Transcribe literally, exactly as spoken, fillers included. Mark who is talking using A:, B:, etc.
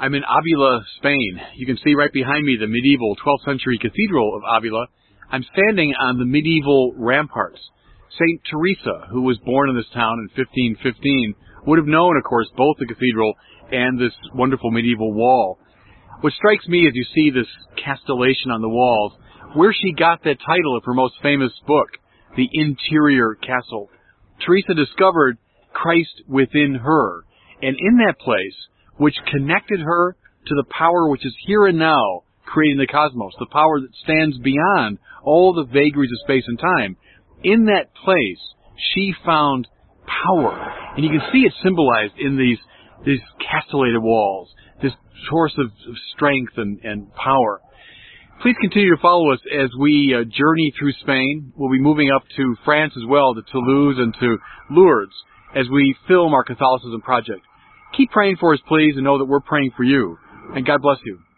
A: I'm in Avila, Spain. You can see right behind me the medieval twelfth century cathedral of Avila. I'm standing on the medieval ramparts. Saint Teresa, who was born in this town in fifteen fifteen, would have known, of course, both the cathedral and this wonderful medieval wall. What strikes me as you see this castellation on the walls, where she got that title of her most famous book, The Interior Castle. Teresa discovered Christ within her, and in that place, which connected her to the power which is here and now creating the cosmos, the power that stands beyond all the vagaries of space and time. In that place, she found power. And you can see it symbolized in these, these castellated walls, this source of, of strength and, and power. Please continue to follow us as we uh, journey through Spain. We'll be moving up to France as well, to Toulouse and to Lourdes, as we film our Catholicism project. Keep praying for us, please, and know that we're praying for you. And God bless you.